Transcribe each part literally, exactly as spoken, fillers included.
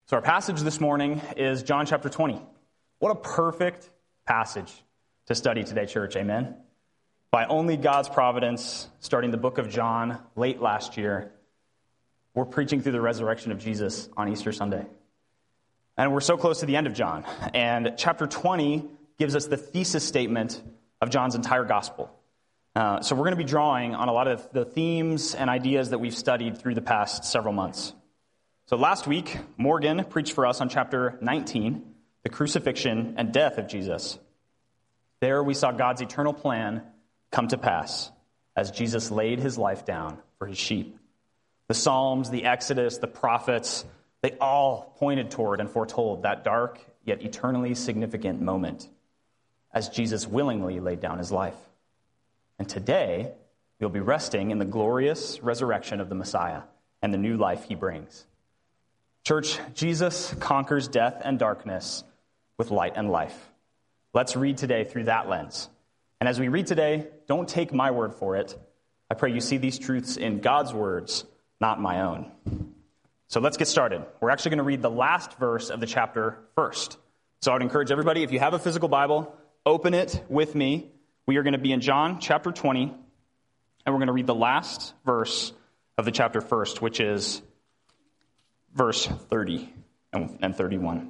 So our passage this morning is John chapter twenty. What a perfect passage to study today, church. Amen. By only God's providence, starting the book of John late last year, we're preaching through the resurrection of Jesus on Easter Sunday. And we're so close to the end of John. And chapter twenty gives us the thesis statement of John's entire gospel. Uh, so we're going to be drawing on a lot of the themes and ideas that we've studied through the past several months. So last week, Morgan preached for us on chapter nineteen, the crucifixion and death of Jesus. There we saw God's eternal plan come to pass as Jesus laid his life down for his sheep. The Psalms, the Exodus, the prophets, they all pointed toward and foretold that dark yet eternally significant moment as Jesus willingly laid down his life. And today, we'll be resting in the glorious resurrection of the Messiah and the new life he brings. Church, Jesus conquers death and darkness with light and life. Let's read today through that lens. And as we read today, don't take my word for it. I pray you see these truths in God's words, not my own. So let's get started. We're actually going to read the last verse of the chapter first. So I would encourage everybody, if you have a physical Bible, open it with me. We are going to be in John chapter twenty, and we're going to read the last verse of the chapter first, which is verse thirty and thirty-one.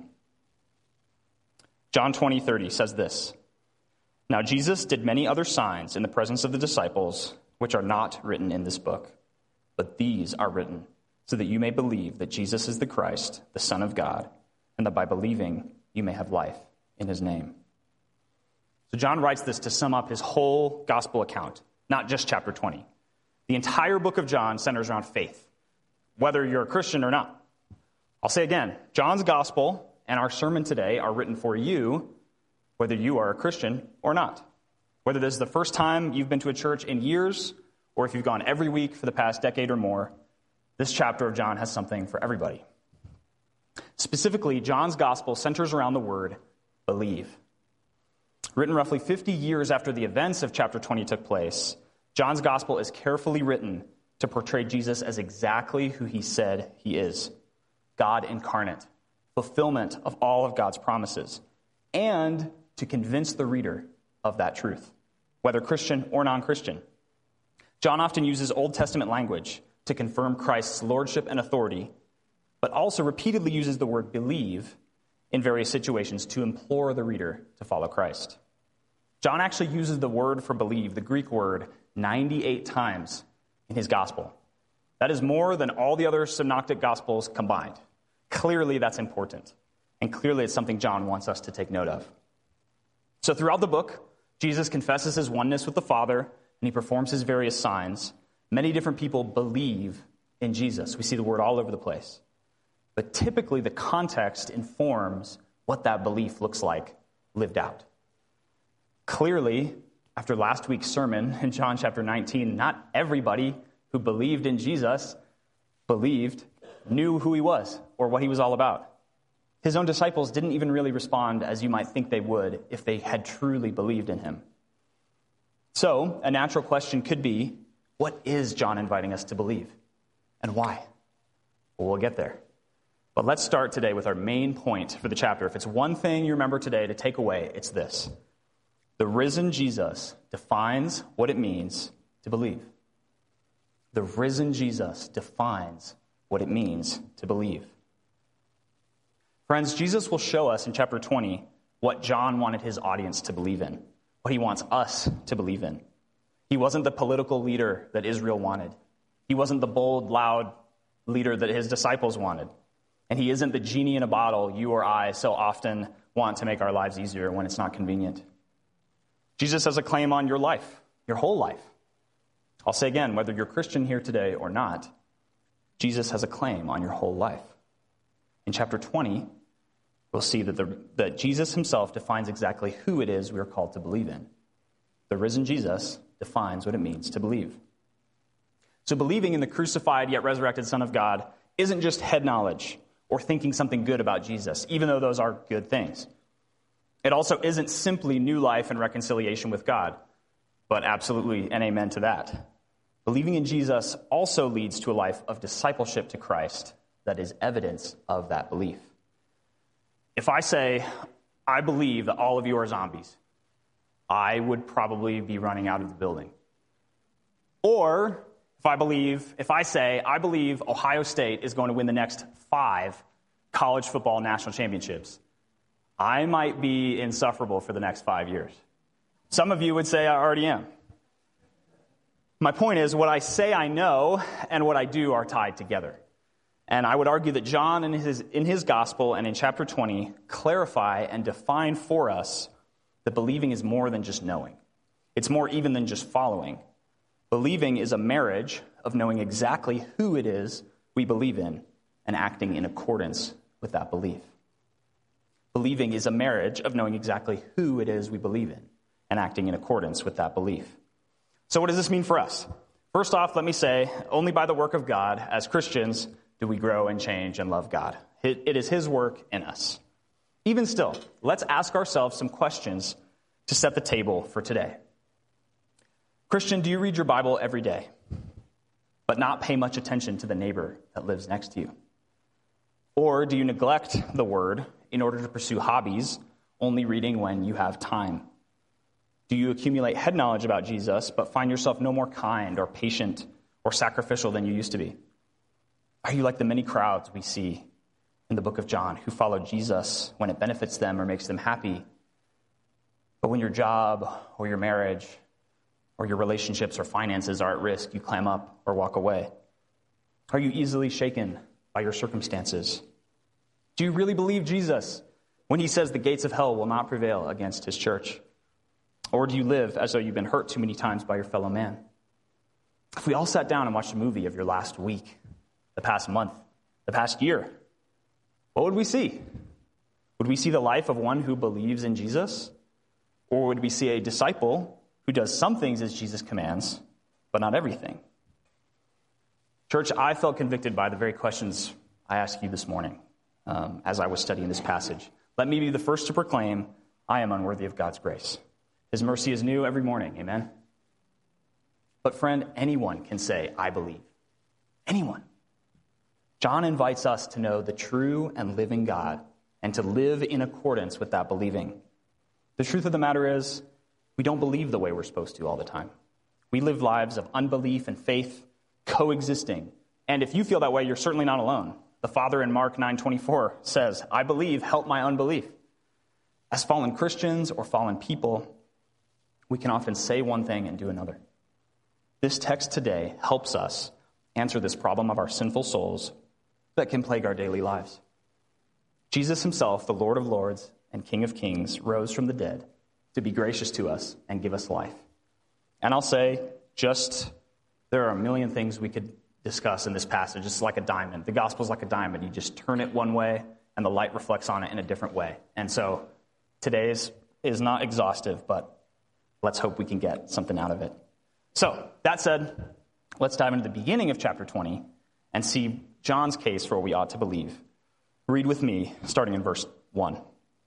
John twenty, thirty says this: Now Jesus did many other signs in the presence of the disciples, which are not written in this book, but these are written so that you may believe that Jesus is the Christ, the Son of God, and that by believing you may have life in his name. So John writes this to sum up his whole gospel account, not just chapter twenty. The entire book of John centers around faith, whether you're a Christian or not. I'll say again, John's gospel and our sermon today are written for you, whether you are a Christian or not. Whether this is the first time you've been to a church in years, or if you've gone every week for the past decade or more, this chapter of John has something for everybody. Specifically, John's gospel centers around the word believe. Written roughly fifty years after the events of chapter twenty took place, John's gospel is carefully written to portray Jesus as exactly who he said he is: God incarnate, fulfillment of all of God's promises, and to convince the reader of that truth, whether Christian or non-Christian. John often uses Old Testament language to confirm Christ's lordship and authority, but also repeatedly uses the word believe in various situations to implore the reader to follow Christ. John actually uses the word for believe, the Greek word, ninety-eight times in his gospel. That is more than all the other synoptic gospels combined. Clearly, that's important. And clearly, it's something John wants us to take note of. So throughout the book, Jesus confesses his oneness with the Father, and he performs his various signs. Many different people believe in Jesus. We see the word all over the place. But typically, the context informs what that belief looks like lived out. Clearly, after last week's sermon in John chapter nineteen, not everybody who believed in Jesus believed, knew who he was or what he was all about. His own disciples didn't even really respond as you might think they would if they had truly believed in him. So, a natural question could be, what is John inviting us to believe? And why? Well, we'll get there. But let's start today with our main point for the chapter. If it's one thing you remember today to take away, it's this: the risen Jesus defines what it means to believe. The risen Jesus defines what it means to believe. Friends, Jesus will show us in chapter twenty what John wanted his audience to believe in, what he wants us to believe in. He wasn't the political leader that Israel wanted. He wasn't the bold, loud leader that his disciples wanted. And he isn't the genie in a bottle you or I so often want to make our lives easier when it's not convenient. Jesus has a claim on your life, your whole life. I'll say again, whether you're Christian here today or not, Jesus has a claim on your whole life. In chapter twenty, we'll see that, the, that Jesus himself defines exactly who it is we are called to believe in. The risen Jesus defines what it means to believe. So believing in the crucified yet resurrected Son of God isn't just head knowledge or thinking something good about Jesus, even though those are good things. It also isn't simply new life and reconciliation with God, but absolutely an amen to that. Believing in Jesus also leads to a life of discipleship to Christ that is evidence of that belief. If I say, I believe that all of you are zombies, I would probably be running out of the building. Or if I believe, if I say, I believe Ohio State is going to win the next five college football national championships, I might be insufferable for the next five years. Some of you would say I already am. My point is, what I say I know and what I do are tied together. And I would argue that John in his, in his gospel and in chapter twenty clarify and define for us that believing is more than just knowing. It's more even than just following. Believing is a marriage of knowing exactly who it is we believe in and acting in accordance with that belief. Believing is a marriage of knowing exactly who it is we believe in and acting in accordance with that belief. So what does this mean for us? First off, let me say, only by the work of God, as Christians, do we grow and change and love God. It is his work in us. Even still, let's ask ourselves some questions to set the table for today. Christian, do you read your Bible every day, but not pay much attention to the neighbor that lives next to you? Or do you neglect the word in order to pursue hobbies, only reading when you have time? Do you accumulate head knowledge about Jesus, but find yourself no more kind or patient or sacrificial than you used to be? Are you like the many crowds we see in the book of John who follow Jesus when it benefits them or makes them happy, but when your job or your marriage or your relationships or finances are at risk, you clam up or walk away? Are you easily shaken by your circumstances? Do you really believe Jesus when he says the gates of hell will not prevail against his church? Or do you live as though you've been hurt too many times by your fellow man? If we all sat down and watched a movie of your last week, the past month, the past year, what would we see? Would we see the life of one who believes in Jesus? Or would we see a disciple who does some things as Jesus commands, but not everything? Church, I felt convicted by the very questions I asked you this morning um, as I was studying this passage. Let me be the first to proclaim, I am unworthy of God's grace. His mercy is new every morning, amen? But friend, anyone can say, I believe. Anyone. John invites us to know the true and living God and to live in accordance with that believing. The truth of the matter is, we don't believe the way we're supposed to all the time. We live lives of unbelief and faith coexisting. And if you feel that way, you're certainly not alone. The Father in Mark nine twenty-four says, I believe, help my unbelief. As fallen Christians or fallen people, we can often say one thing and do another. This text today helps us answer this problem of our sinful souls that can plague our daily lives. Jesus himself, the Lord of Lords and King of Kings, rose from the dead to be gracious to us and give us life. And I'll say, just, there are a million things we could discuss in this passage. It's like a diamond. The gospel's like a diamond. You just turn it one way, and the light reflects on it in a different way. And so today's is not exhaustive, but let's hope we can get something out of it. So, that said, let's dive into the beginning of chapter twenty and see John's case for what we ought to believe. Read with me, starting in verse one.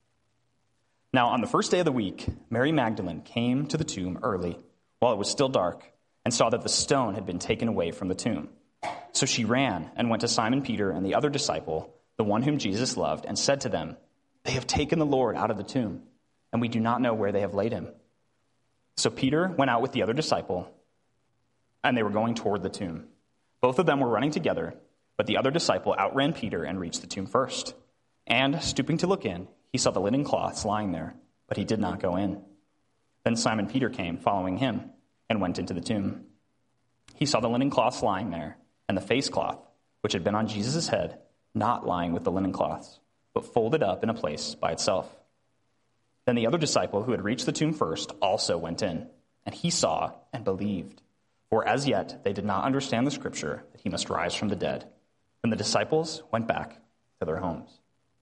Now, on the first day of the week, Mary Magdalene came to the tomb early, while it was still dark, and saw that the stone had been taken away from the tomb. So she ran and went to Simon Peter and the other disciple, the one whom Jesus loved, and said to them, They have taken the Lord out of the tomb, and we do not know where they have laid him. So Peter went out with the other disciple, and they were going toward the tomb. Both of them were running together, but the other disciple outran Peter and reached the tomb first. And, stooping to look in, he saw the linen cloths lying there, but he did not go in. Then Simon Peter came, following him, and went into the tomb. He saw the linen cloths lying there, and the face cloth, which had been on Jesus' head, not lying with the linen cloths, but folded up in a place by itself. Then the other disciple who had reached the tomb first also went in, and he saw and believed. For as yet they did not understand the scripture that he must rise from the dead. Then the disciples went back to their homes.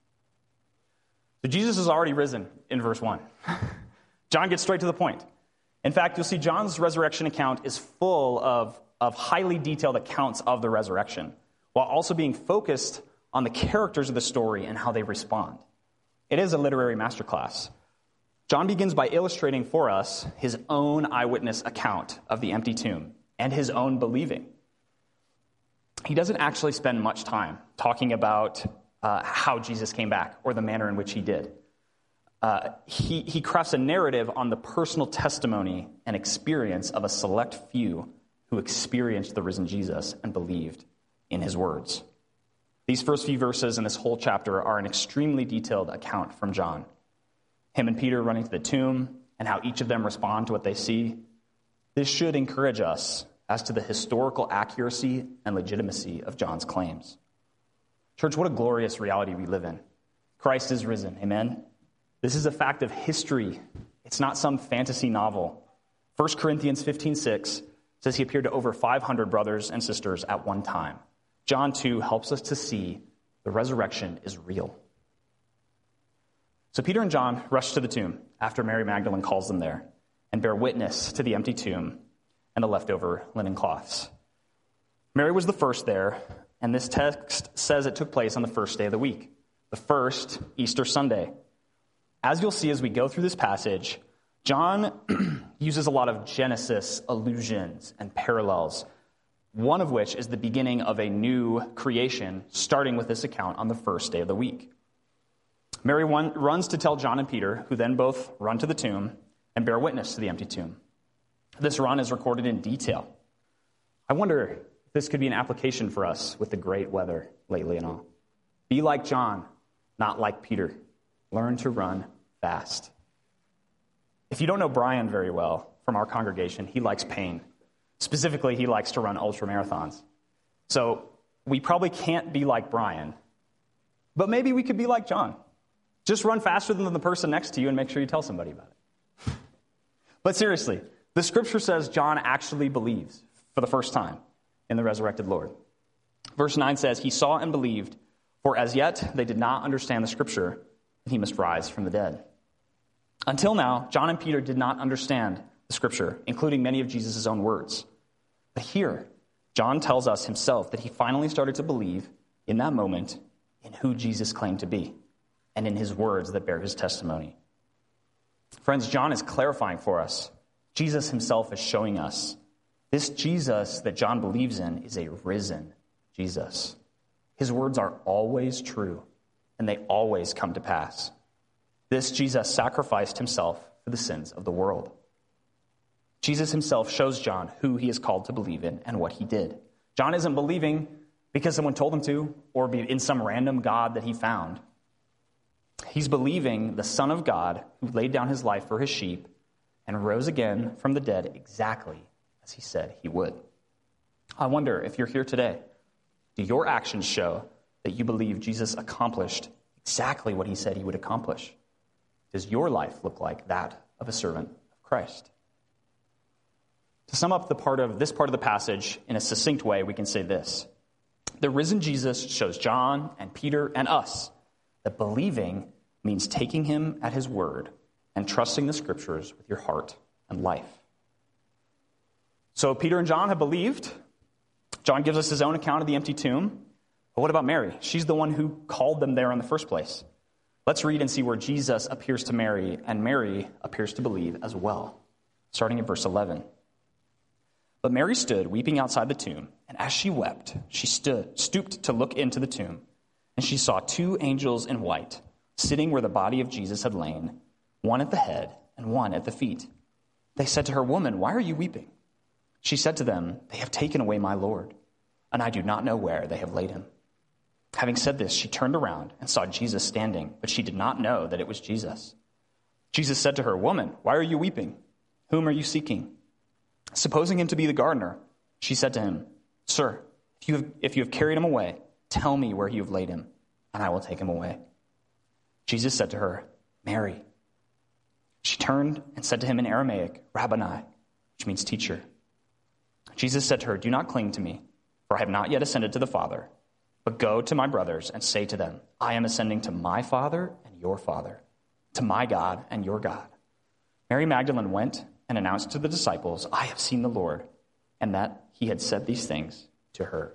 So Jesus is already risen in verse one. John gets straight to the point. In fact, you'll see John's resurrection account is full of, of highly detailed accounts of the resurrection, while also being focused on the characters of the story and how they respond. It is a literary masterclass. John begins by illustrating for us his own eyewitness account of the empty tomb and his own believing. he doesn't actually spend much time talking about uh, how Jesus came back or the manner in which he did. Uh, he, he crafts a narrative on the personal testimony and experience of a select few who experienced the risen Jesus and believed in his words. These first few verses in this whole chapter are an extremely detailed account from John. Him and Peter running to the tomb and how each of them respond to what they see. This should encourage us as to the historical accuracy and legitimacy of John's claims. Church, what a glorious reality we live in. Christ is risen, amen? This is a fact of history. It's not some fantasy novel. First Corinthians fifteen six says he appeared to over five hundred brothers and sisters at one time. John two helps us to see the resurrection is real. So Peter and John rush to the tomb after Mary Magdalene calls them there and bear witness to the empty tomb and the leftover linen cloths. Mary was the first there, and this text says it took place on the first day of the week, the first Easter Sunday. As you'll see as we go through this passage, John uses a lot of Genesis allusions and parallels, one of which is the beginning of a new creation, starting with this account on the first day of the week. Mary one, runs to tell John and Peter, who then both run to the tomb and bear witness to the empty tomb. This run is recorded in detail. I wonder if this could be an application for us with the great weather lately and all. Be like John, not like Peter. Learn to run fast. If you don't know Brian very well from our congregation, he likes pain. Specifically, he likes to run ultra marathons. So we probably can't be like Brian, but maybe we could be like John. Just run faster than the person next to you and make sure you tell somebody about it. But seriously, the scripture says John actually believes for the first time in the resurrected Lord. Verse nine says, he saw and believed, for as yet they did not understand the scripture, that he must rise from the dead. Until now, John and Peter did not understand the scripture, including many of Jesus' own words. But here, John tells us himself that he finally started to believe in that moment in who Jesus claimed to be and in his words that bear his testimony. Friends, John is clarifying for us. Jesus himself is showing us this Jesus that John believes in is a risen Jesus. His words are always true, and they always come to pass. This Jesus sacrificed himself for the sins of the world. Jesus himself shows John who he is called to believe in and what he did. John isn't believing because someone told him to or in some random God that he found. He's believing the Son of God who laid down his life for his sheep and rose again from the dead exactly as he said he would. I wonder if you're here today, do your actions show that you believe Jesus accomplished exactly what he said he would accomplish? Does your life look like that of a servant of Christ? To sum up the part of this part of the passage in a succinct way, we can say this. The risen Jesus shows John and Peter and us that believing means taking him at his word and trusting the scriptures with your heart and life. So Peter and John have believed. John gives us his own account of the empty tomb. But what about Mary? She's the one who called them there in the first place. Let's read and see where Jesus appears to Mary, and Mary appears to believe as well, starting in verse eleven. But Mary stood weeping outside the tomb, and as she wept, she stood, stooped to look into the tomb, and she saw two angels in white, sitting where the body of Jesus had lain, one at the head and one at the feet. They said to her, "Woman, why are you weeping?" She said to them, "They have taken away my Lord, and I do not know where they have laid him." Having said this, she turned around and saw Jesus standing, but she did not know that it was Jesus. Jesus said to her, "Woman, why are you weeping? Whom are you seeking?" Supposing him to be the gardener, she said to him, "Sir, if you have, if you have carried him away, tell me where you have laid him, and I will take him away." Jesus said to her, "Mary." She turned and said to him in Aramaic, "Rabboni," which means teacher. Jesus said to her, "Do not cling to me, for I have not yet ascended to the Father. But go to my brothers and say to them, I am ascending to my Father and your Father, to my God and your God." Mary Magdalene went and announced to the disciples, "I have seen the Lord," and that he had said these things to her.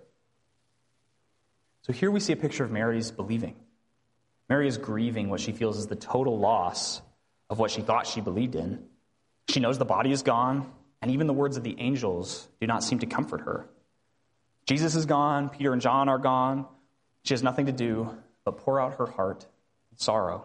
So here we see a picture of Mary's believing. Mary is grieving what she feels is the total loss of what she thought she believed in. She knows the body is gone, and even the words of the angels do not seem to comfort her. Jesus is gone. Peter and John are gone. She has nothing to do but pour out her heart in sorrow.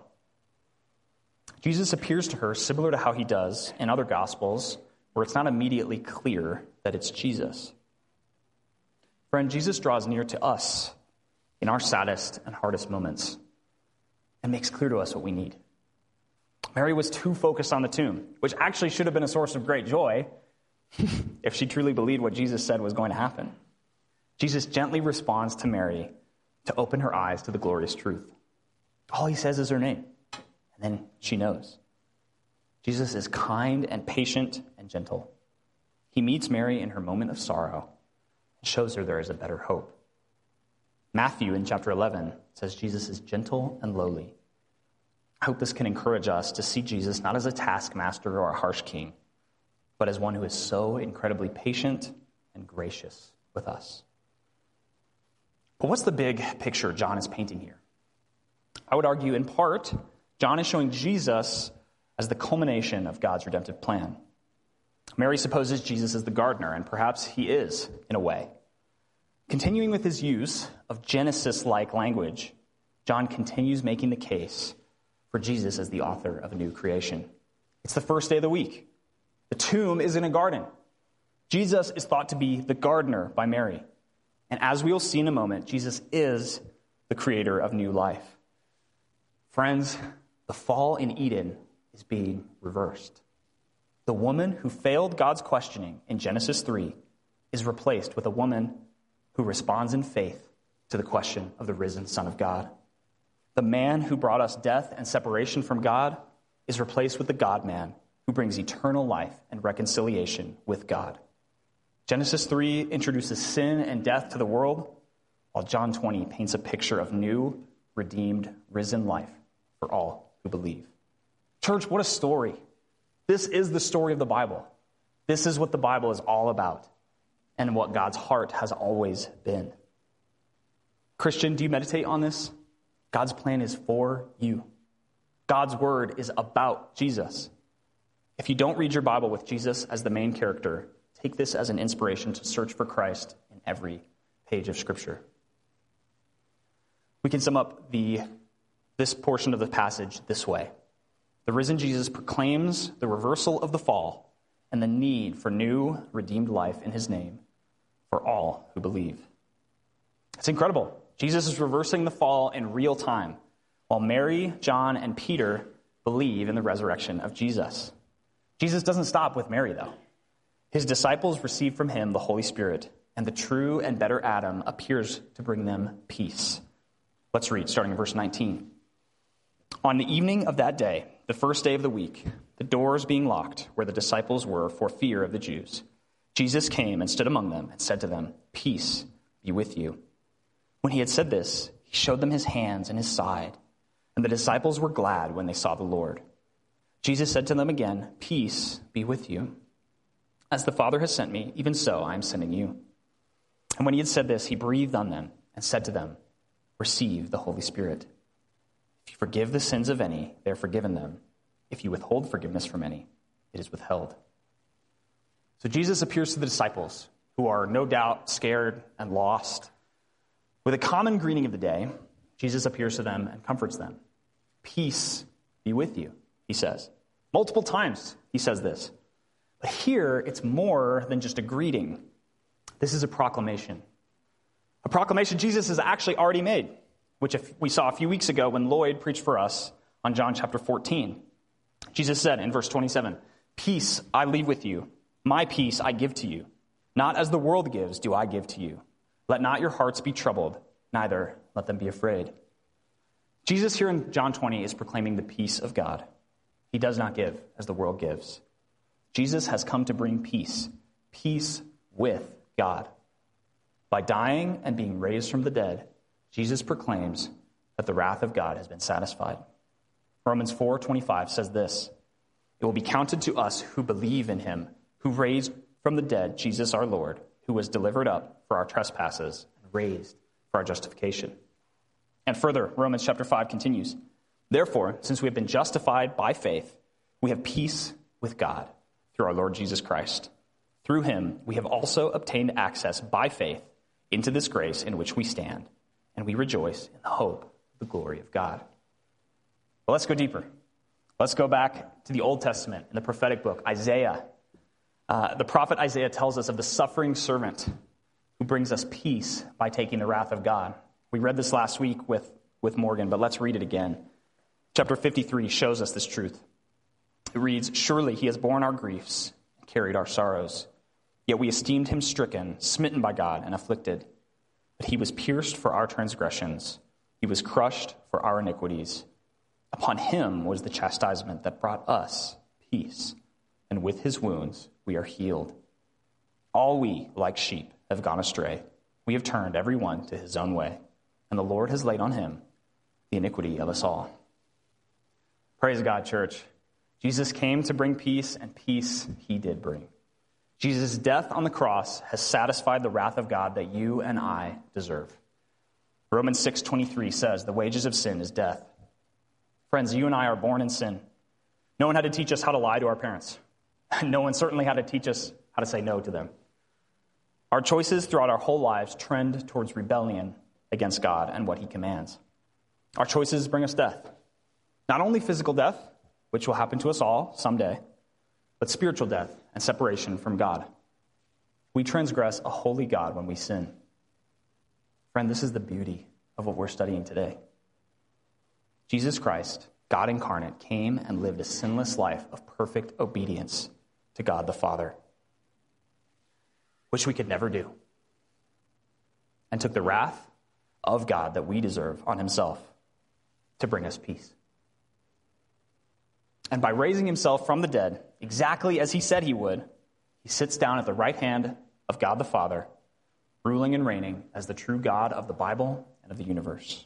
Jesus appears to her similar to how he does in other Gospels, where it's not immediately clear that it's Jesus. Friend, Jesus draws near to us in our saddest and hardest moments and makes clear to us what we need. Mary was too focused on the tomb, which actually should have been a source of great joy if she truly believed what Jesus said was going to happen. Jesus gently responds to Mary to open her eyes to the glorious truth. All he says is her name, and then she knows. Jesus is kind and patient and gentle. He meets Mary in her moment of sorrow and shows her there is a better hope. Matthew in chapter eleven says Jesus is gentle and lowly. I hope this can encourage us to see Jesus not as a taskmaster or a harsh king, but as one who is so incredibly patient and gracious with us. But what's the big picture John is painting here? I would argue, in part, John is showing Jesus as the culmination of God's redemptive plan. Mary supposes Jesus is the gardener, and perhaps he is, in a way. Continuing with his use of Genesis-like language, John continues making the case for Jesus as the author of a new creation. It's the first day of the week. The tomb is in a garden. Jesus is thought to be the gardener by Mary. And as we will see in a moment, Jesus is the creator of new life. Friends, the fall in Eden is being reversed. The woman who failed God's questioning in Genesis three is replaced with a woman who responds in faith to the question of the risen Son of God. The man who brought us death and separation from God is replaced with the God-man who brings eternal life and reconciliation with God. Genesis three introduces sin and death to the world, while John twenty paints a picture of new, redeemed, risen life for all who believe. Church, what a story. This is the story of the Bible. This is what the Bible is all about and what God's heart has always been. Christian, do you meditate on this? God's plan is for you. God's word is about Jesus. If you don't read your Bible with Jesus as the main character, take this as an inspiration to search for Christ in every page of Scripture. We can sum up the this portion of the passage this way. The risen Jesus proclaims the reversal of the fall and the need for new, redeemed life in his name for all who believe. It's incredible. Jesus is reversing the fall in real time, while Mary, John, and Peter believe in the resurrection of Jesus. Jesus doesn't stop with Mary, though. His disciples receive from him the Holy Spirit, and the true and better Adam appears to bring them peace. Let's read, starting in verse nineteen. On the evening of that day, the first day of the week, the doors being locked where the disciples were for fear of the Jews, Jesus came and stood among them and said to them, "Peace be with you." When he had said this, he showed them his hands and his side, and the disciples were glad when they saw the Lord. Jesus said to them again, "Peace be with you. As the Father has sent me, even so I am sending you." And when he had said this, he breathed on them and said to them, "Receive the Holy Spirit. If you forgive the sins of any, they are forgiven them. If you withhold forgiveness from any, it is withheld." So Jesus appears to the disciples, who are no doubt scared and lost. With a common greeting of the day, Jesus appears to them and comforts them. "Peace be with you," he says. Multiple times he says this. But here, it's more than just a greeting. This is a proclamation. A proclamation Jesus has actually already made, which we saw a few weeks ago when Lloyd preached for us on John chapter fourteen. Jesus said in verse twenty-seven, "Peace I leave with you. My peace I give to you. Not as the world gives do I give to you. Let not your hearts be troubled, neither let them be afraid." Jesus here in John twenty is proclaiming the peace of God. He does not give as the world gives. Jesus has come to bring peace, peace with God. By dying and being raised from the dead, Jesus proclaims that the wrath of God has been satisfied. Romans four twenty-five says this, "It will be counted to us who believe in him, who raised from the dead Jesus our Lord, who was delivered up for our trespasses and raised for our justification." And further, Romans chapter five continues, "Therefore, since we have been justified by faith, we have peace with God through our Lord Jesus Christ. Through him, we have also obtained access by faith into this grace in which we stand, and we rejoice in the hope of the glory of God. But let's go deeper. Let's go back to the Old Testament in the prophetic book, Isaiah. Uh, the prophet Isaiah tells us of the suffering servant who brings us peace by taking the wrath of God. We read this last week with, with Morgan, but let's read it again. Chapter fifty-three shows us this truth. It reads, "Surely he has borne our griefs and carried our sorrows. Yet we esteemed him stricken, smitten by God, and afflicted. But he was pierced for our transgressions. He was crushed for our iniquities. Upon him was the chastisement that brought us peace, and with his wounds we are healed. All we, like sheep, have gone astray. We have turned every one to his own way, and the Lord has laid on him the iniquity of us all." Praise God, church. Jesus came to bring peace, and peace he did bring. Jesus' death on the cross has satisfied the wrath of God that you and I deserve. Romans six twenty-three says, "The wages of sin is death." Friends, you and I are born in sin. No one had to teach us how to lie to our parents. No one certainly had to teach us how to say no to them. Our choices throughout our whole lives trend towards rebellion against God and what he commands. Our choices bring us death. Not only physical death, which will happen to us all someday, but spiritual death and separation from God. We transgress a holy God when we sin. Friend, this is the beauty of what we're studying today. Jesus Christ, God incarnate, came and lived a sinless life of perfect obedience to God the Father, which we could never do, and took the wrath of God that we deserve on himself to bring us peace. And by raising himself from the dead, exactly as he said he would, he sits down at the right hand of God the Father, ruling and reigning as the true God of the Bible and of the universe.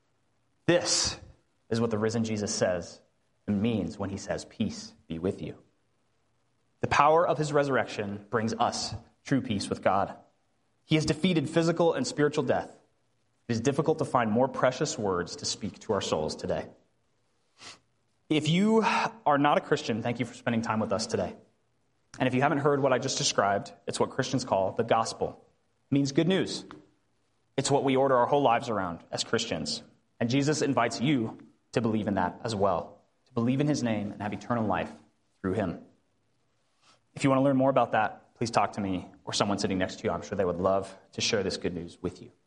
This is what the risen Jesus says and means when he says, "Peace be with you." The power of his resurrection brings us true peace with God. He has defeated physical and spiritual death. It is difficult to find more precious words to speak to our souls today. If you are not a Christian, thank you for spending time with us today. And if you haven't heard what I just described, it's what Christians call the gospel. It means good news. It's what we order our whole lives around as Christians. And Jesus invites you to believe in that as well, to believe in his name and have eternal life through him. If you want to learn more about that, please talk to me or someone sitting next to you. I'm sure they would love to share this good news with you.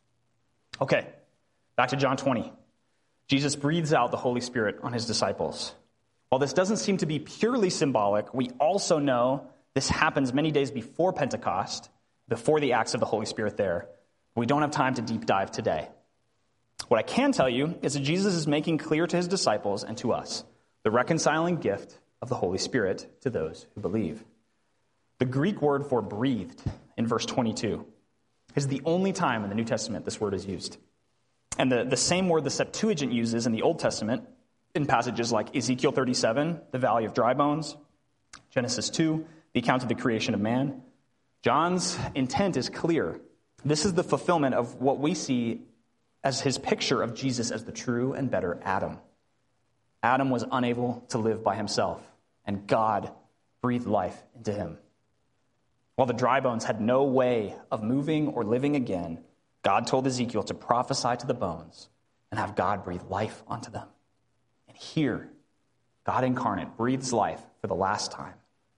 Okay, back to John twenty. Jesus breathes out the Holy Spirit on his disciples. While this doesn't seem to be purely symbolic, we also know this happens many days before Pentecost, before the acts of the Holy Spirit there. We don't have time to deep dive today. What I can tell you is that Jesus is making clear to his disciples and to us the reconciling gift of the Holy Spirit to those who believe. The Greek word for breathed in verse twenty-two is the only time in the New Testament this word is used. And the, the same word the Septuagint uses in the Old Testament in passages like Ezekiel thirty-seven, the valley of dry bones, Genesis two, the account of the creation of man. John's intent is clear. This is the fulfillment of what we see as his picture of Jesus as the true and better Adam. Adam was unable to live by himself, and God breathed life into him. While the dry bones had no way of moving or living again, God told Ezekiel to prophesy to the bones and have God breathe life onto them. And here, God incarnate breathes life for the last time,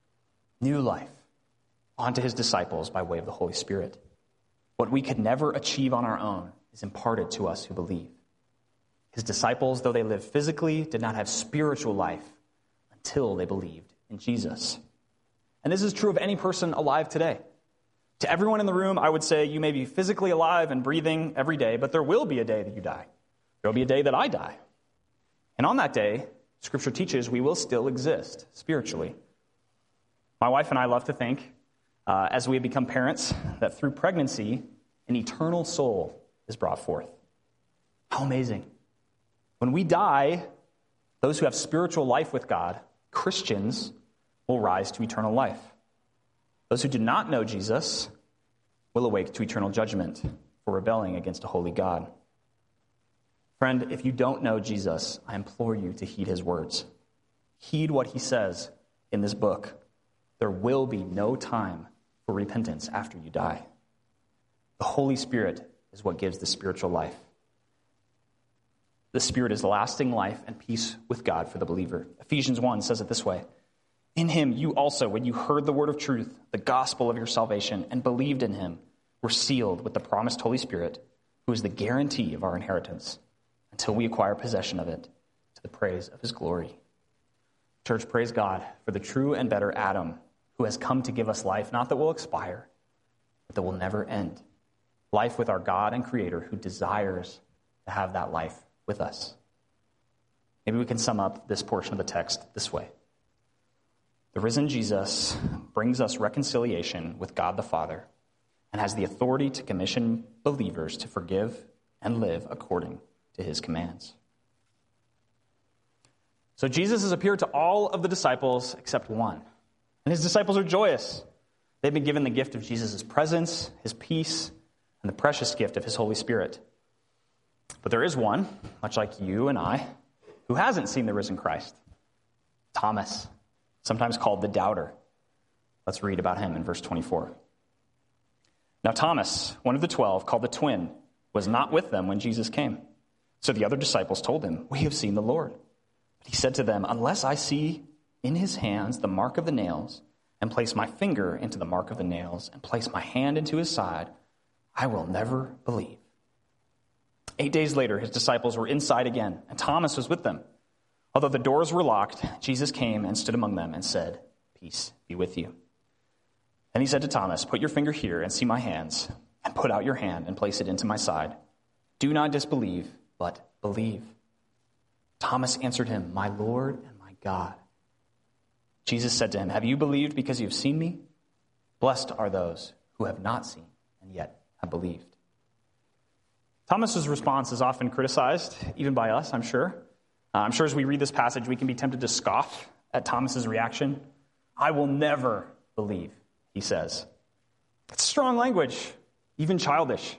new life, onto his disciples by way of the Holy Spirit. What we could never achieve on our own is imparted to us who believe. His disciples, though they lived physically, did not have spiritual life until they believed in Jesus. And this is true of any person alive today. To everyone in the room, I would say you may be physically alive and breathing every day, but there will be a day that you die. There will be a day that I die. And on that day, Scripture teaches we will still exist spiritually. My wife and I love to think, uh, as we have become parents, that through pregnancy, an eternal soul is brought forth. How amazing. When we die, those who have spiritual life with God, Christians, will rise to eternal life. Those who do not know Jesus will awake to eternal judgment for rebelling against a holy God. Friend, if you don't know Jesus, I implore you to heed his words. Heed what he says in this book. There will be no time for repentance after you die. The Holy Spirit is what gives the spiritual life. The Spirit is lasting life and peace with God for the believer. Ephesians one says it this way: in him you also, when you heard the word of truth, the gospel of your salvation, and believed in him, were sealed with the promised Holy Spirit, who is the guarantee of our inheritance, until we acquire possession of it, to the praise of his glory. Church, praise God for the true and better Adam, who has come to give us life, not that will expire, but that will never end. Life with our God and Creator, who desires to have that life with us. Maybe we can sum up this portion of the text this way. The risen Jesus brings us reconciliation with God the Father and has the authority to commission believers to forgive and live according to his commands. So Jesus has appeared to all of the disciples except one. And his disciples are joyous. They've been given the gift of Jesus' presence, his peace, and the precious gift of his Holy Spirit. But there is one, much like you and I, who hasn't seen the risen Christ. Thomas, sometimes called the doubter. Let's read about him in verse twenty-four. Now Thomas, one of the twelve, called the twin, was not with them when Jesus came. So the other disciples told him, "We have seen the Lord." But he said to them, "Unless I see in his hands the mark of the nails, and place my finger into the mark of the nails, and place my hand into his side, I will never believe." Eight days later, his disciples were inside again, and Thomas was with them. Although the doors were locked, Jesus came and stood among them and said, "Peace be with you." Then he said to Thomas, "Put your finger here and see my hands, and put out your hand and place it into my side. Do not disbelieve, but believe." Thomas answered him, "My Lord and my God." Jesus said to him, "Have you believed because you have seen me? Blessed are those who have not seen and yet have believed." Thomas's response is often criticized, even by us, I'm sure. Uh, I'm sure as we read this passage, we can be tempted to scoff at Thomas's reaction. "I will never believe," he says. It's strong language, even childish.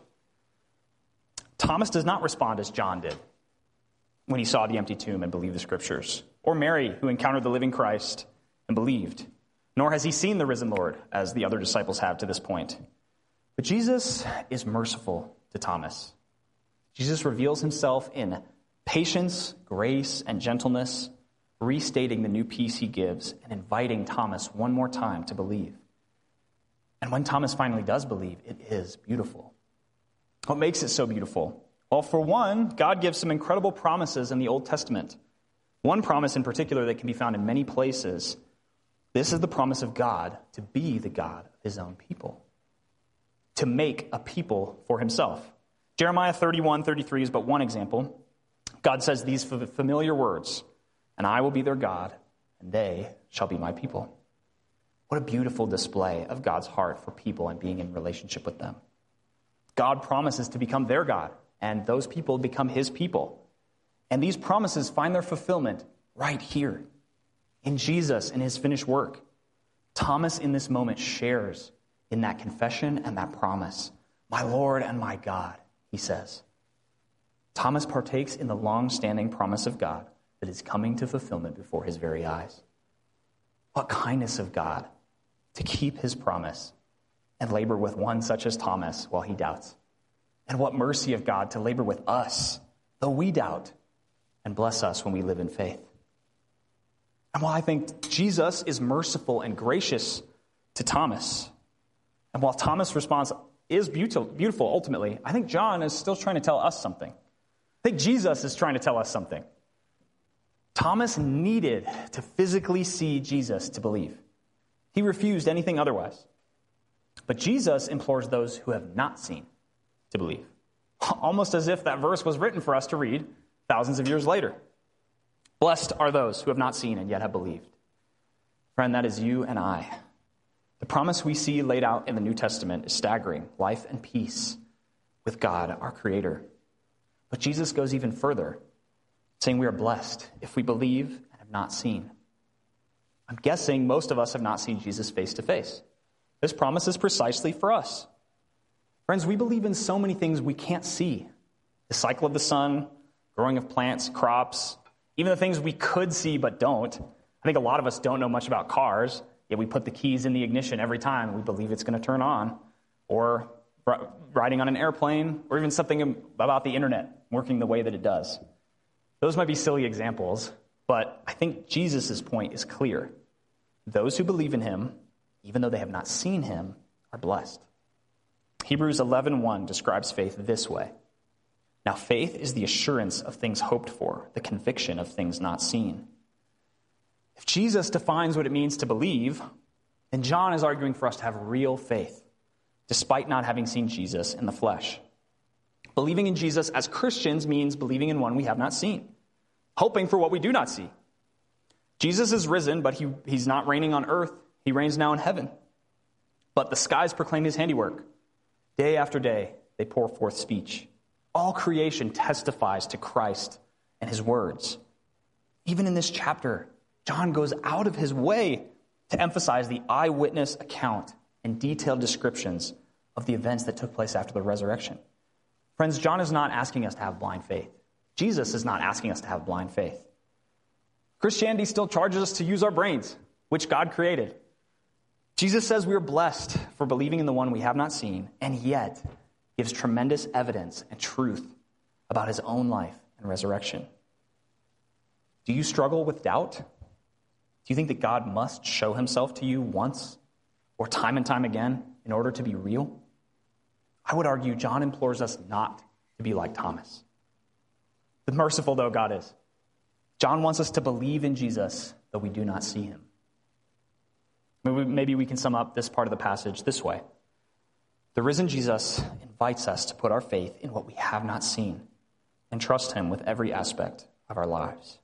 Thomas does not respond as John did when he saw the empty tomb and believed the scriptures, or Mary, who encountered the living Christ and believed, nor has he seen the risen Lord, as the other disciples have to this point. But Jesus is merciful to Thomas. Jesus reveals himself in patience, grace, and gentleness, restating the new peace he gives and inviting Thomas one more time to believe. And when Thomas finally does believe, it is beautiful. What makes it so beautiful? Well, for one, God gives some incredible promises in the Old Testament. One promise in particular that can be found in many places. This is the promise of God to be the God of his own people, to make a people for himself. Jeremiah thirty-one thirty-three is but one example. God says these familiar words, "And I will be their God, and they shall be my people." What a beautiful display of God's heart for people and being in relationship with them. God promises to become their God, and those people become his people. And these promises find their fulfillment right here, in Jesus and his finished work. Thomas in this moment shares in that confession and that promise. "My Lord and my God," he says. Thomas partakes in the long-standing promise of God that is coming to fulfillment before his very eyes. What kindness of God to keep his promise and labor with one such as Thomas while he doubts. And what mercy of God to labor with us, though we doubt, and bless us when we live in faith. And while I think Jesus is merciful and gracious to Thomas, and while Thomas' response is beautiful ultimately, I think John is still trying to tell us something. I think Jesus is trying to tell us something. Thomas needed to physically see Jesus to believe. He refused anything otherwise. But Jesus implores those who have not seen to believe. Almost as if that verse was written for us to read thousands of years later. Blessed are those who have not seen and yet have believed. Friend, that is you and I. The promise we see laid out in the New Testament is staggering: life and peace with God, our Creator. But Jesus goes even further, saying we are blessed if we believe and have not seen. I'm guessing most of us have not seen Jesus face to face. This promise is precisely for us. Friends, we believe in so many things we can't see. The cycle of the sun, growing of plants, crops, even the things we could see but don't. I think a lot of us don't know much about cars, yet we put the keys in the ignition every time and we believe it's going to turn on. Or riding on an airplane, or even something about the internet working the way that it does. Those might be silly examples, but I think Jesus' point is clear. Those who believe in him, even though they have not seen him, are blessed. Hebrews eleven one describes faith this way. Now faith is the assurance of things hoped for, the conviction of things not seen. If Jesus defines what it means to believe, then John is arguing for us to have real faith, despite not having seen Jesus in the flesh. Believing in Jesus as Christians means believing in one we have not seen, hoping for what we do not see. Jesus is risen, but he, he's not reigning on earth. He reigns now in heaven. But the skies proclaim his handiwork. Day after day, they pour forth speech. All creation testifies to Christ and his words. Even in this chapter, John goes out of his way to emphasize the eyewitness account and detailed descriptions of the events that took place after the resurrection. Friends, John is not asking us to have blind faith. Jesus is not asking us to have blind faith. Christianity still charges us to use our brains, which God created. Jesus says we are blessed for believing in the one we have not seen, and yet gives tremendous evidence and truth about his own life and resurrection. Do you struggle with doubt? Do you think that God must show himself to you once or time and time again in order to be real? I would argue John implores us not to be like Thomas. The merciful though God is, John wants us to believe in Jesus, though we do not see him. Maybe we can sum up this part of the passage this way. The risen Jesus invites us to put our faith in what we have not seen and trust him with every aspect of our lives.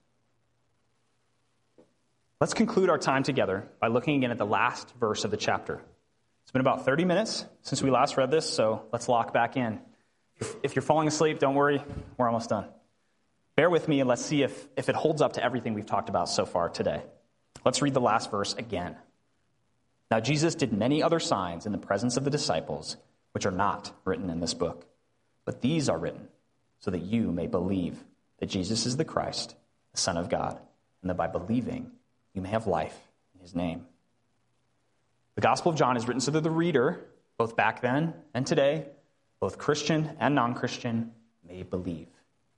Let's conclude our time together by looking again at the last verse of the chapter. It's been about thirty minutes since we last read this, so let's lock back in. If, if you're falling asleep, don't worry, we're almost done. Bear with me and let's see if, if it holds up to everything we've talked about so far today. Let's read the last verse again. Now Jesus did many other signs in the presence of the disciples, which are not written in this book. But these are written so that you may believe that Jesus is the Christ, the Son of God, and that by believing you may have life in his name. The Gospel of John is written so that the reader, both back then and today, both Christian and non-Christian, may believe.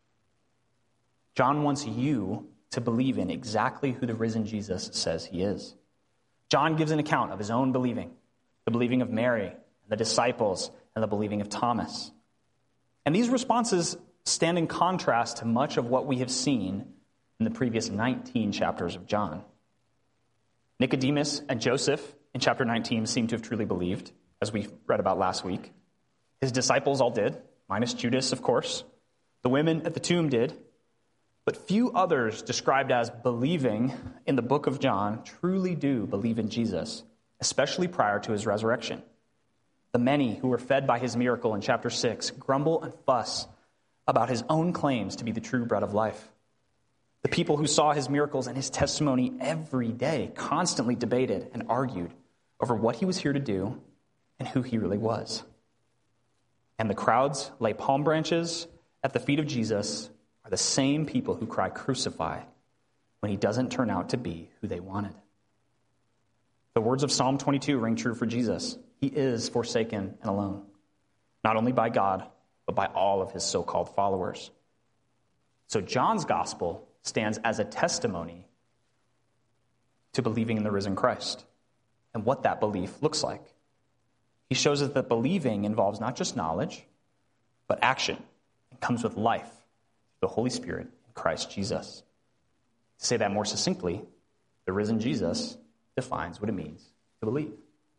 John wants you to believe in exactly who the risen Jesus says he is. John gives an account of his own believing, the believing of Mary, and the disciples, and the believing of Thomas. And these responses stand in contrast to much of what we have seen in the previous nineteen chapters of John. Nicodemus and Joseph in chapter nineteen seem to have truly believed, as we read about last week. His disciples all did, minus Judas, of course. The women at the tomb did. But few others described as believing in the book of John truly do believe in Jesus, especially prior to his resurrection. The many who were fed by his miracle in chapter six grumble and fuss about his own claims to be the true bread of life. The people who saw his miracles and his testimony every day constantly debated and argued over what he was here to do and who he really was. And the crowds lay palm branches at the feet of Jesus are the same people who cry, "Crucify," when he doesn't turn out to be who they wanted. The words of Psalm twenty-two ring true for Jesus. He is forsaken and alone, not only by God, but by all of his so-called followers. So John's gospel stands as a testimony to believing in the risen Christ and what that belief looks like. He shows us that believing involves not just knowledge, but action. It comes with life, the Holy Spirit in Christ Jesus. To say that more succinctly, the risen Jesus defines what it means to believe.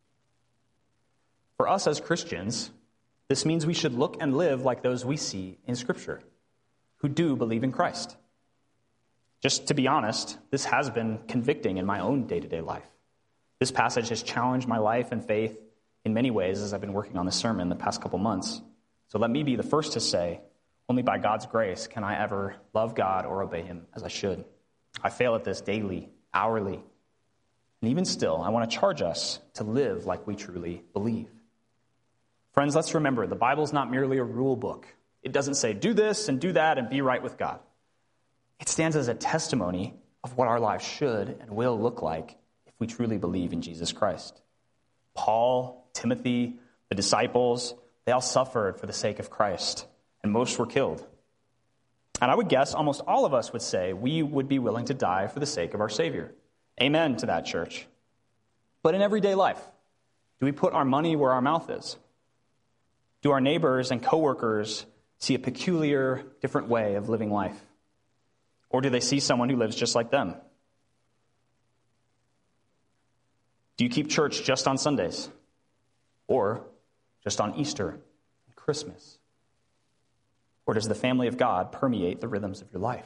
For us as Christians, this means we should look and live like those we see in Scripture, who do believe in Christ. Just to be honest, this has been convicting in my own day-to-day life. This passage has challenged my life and faith in many ways as I've been working on this sermon the past couple months. So let me be the first to say, only by God's grace can I ever love God or obey him as I should. I fail at this daily, hourly. And even still, I want to charge us to live like we truly believe. Friends, let's remember, the Bible's not merely a rule book. It doesn't say, do this and do that and be right with God. It stands as a testimony of what our lives should and will look like if we truly believe in Jesus Christ. Paul, Timothy, the disciples, They all suffered for the sake of Christ, and most were killed. And I would guess almost all of us would say we would be willing to die for the sake of our Savior. Amen to that, church. But in everyday life, do we put our money where our mouth is? Do our neighbors and coworkers see a peculiar, different way of living life? Or do they see someone who lives just like them? Do you keep church just on Sundays? Or just on Easter and Christmas? Or does the family of God permeate the rhythms of your life?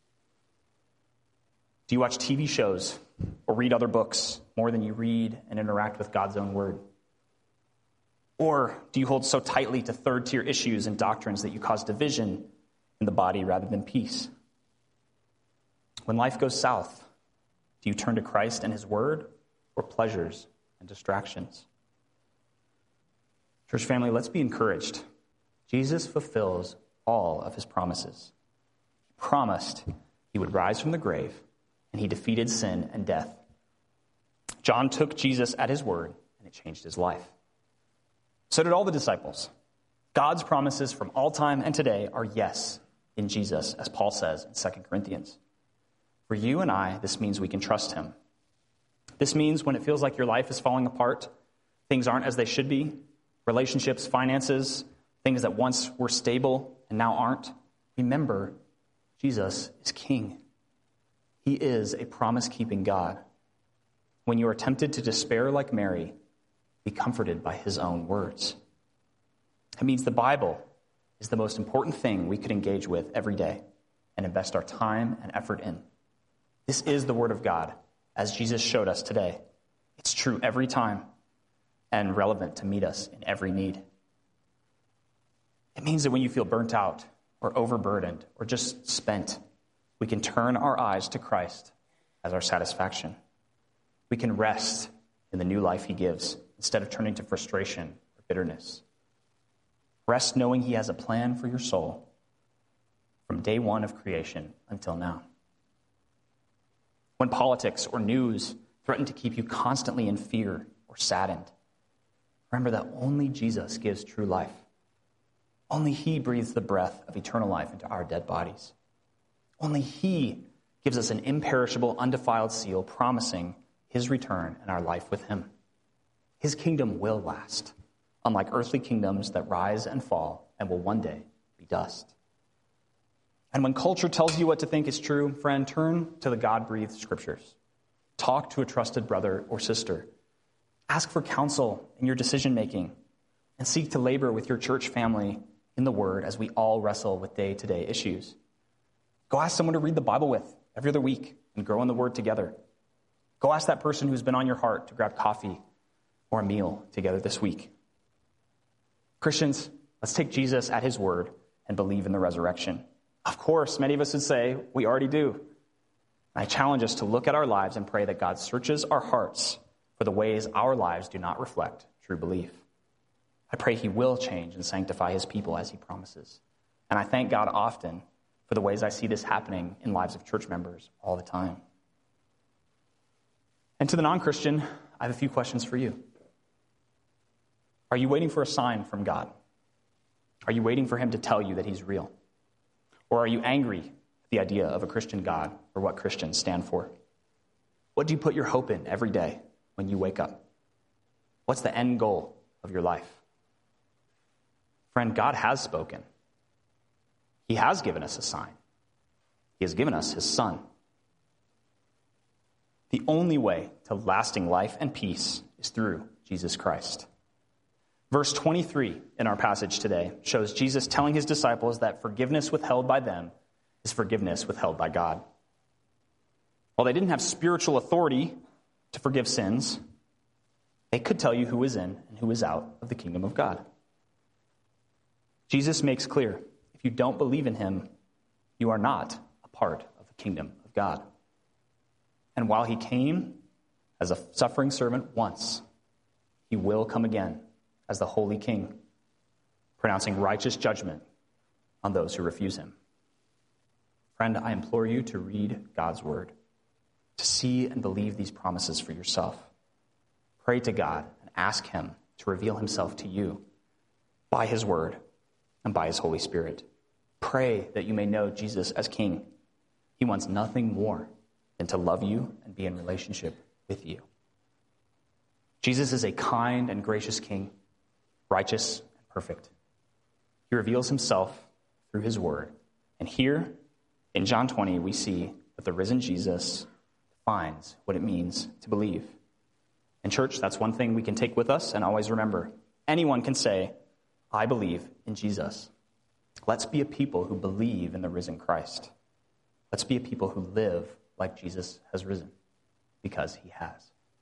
Do you watch T V shows or read other books more than you read and interact with God's own word? Or do you hold so tightly to third-tier issues and doctrines that you cause division in the body rather than peace? When life goes south, do you turn to Christ and his word or pleasures and distractions? Church family, let's be encouraged. Jesus fulfills all of his promises. He promised he would rise from the grave, and he defeated sin and death. John took Jesus at his word, and it changed his life. So did all the disciples. God's promises from all time and today are yes in Jesus, as Paul says in Second Corinthians. For you and I, this means we can trust him. This means when it feels like your life is falling apart, things aren't as they should be, relationships, finances, things that once were stable and now aren't, remember, Jesus is king. He is a promise-keeping God. When you are tempted to despair like Mary, be comforted by his own words. It means the Bible is the most important thing we could engage with every day and invest our time and effort in. This is the word of God, as Jesus showed us today. It's true every time and relevant to meet us in every need. It means that when you feel burnt out or overburdened or just spent, we can turn our eyes to Christ as our satisfaction. We can rest in the new life he gives instead of turning to frustration or bitterness. Rest knowing he has a plan for your soul from day one of creation until now. When politics or news threaten to keep you constantly in fear or saddened, remember that only Jesus gives true life. Only he breathes the breath of eternal life into our dead bodies. Only he gives us an imperishable, undefiled seal promising his return and our life with him. His kingdom will last, unlike earthly kingdoms that rise and fall and will one day be dust. And when culture tells you what to think is true, friend, turn to the God-breathed scriptures. Talk to a trusted brother or sister. Ask for counsel in your decision-making and seek to labor with your church family in the word as we all wrestle with day-to-day issues. Go ask someone to read the Bible with every other week and grow in the word together. Go ask that person who's been on your heart to grab coffee or a meal together this week. Christians, let's take Jesus at his word and believe in the resurrection. Of course, many of us would say, we already do. I challenge us to look at our lives and pray that God searches our hearts for the ways our lives do not reflect true belief. I pray he will change and sanctify his people as he promises. And I thank God often for the ways I see this happening in lives of church members all the time. And to the non-Christian, I have a few questions for you. Are you waiting for a sign from God? Are you waiting for him to tell you that he's real? Or are you angry at the idea of a Christian God or what Christians stand for? What do you put your hope in every day when you wake up? What's the end goal of your life? Friend, God has spoken. He has given us a sign. He has given us his Son. The only way to lasting life and peace is through Jesus Christ. Verse twenty-three in our passage today shows Jesus telling his disciples that forgiveness withheld by them is forgiveness withheld by God. While they didn't have spiritual authority to forgive sins, they could tell you who is in and who is out of the kingdom of God. Jesus makes clear, if you don't believe in him, you are not a part of the kingdom of God. And while he came as a suffering servant once, he will come again as the Holy King, pronouncing righteous judgment on those who refuse him. Friend, I implore you to read God's word, to see and believe these promises for yourself. Pray to God and ask him to reveal himself to you. by his word and by his Holy Spirit. Pray that you may know Jesus as King. He wants nothing more than to love you and be in relationship with you. Jesus is a kind and gracious King, righteous and perfect. He reveals himself through his word. And here in John twenty, we see that the risen Jesus defines what it means to believe. And church, that's one thing we can take with us and always remember. Anyone can say, I believe in Jesus. Let's be a people who believe in the risen Christ. Let's be a people who live like Jesus has risen, because he has.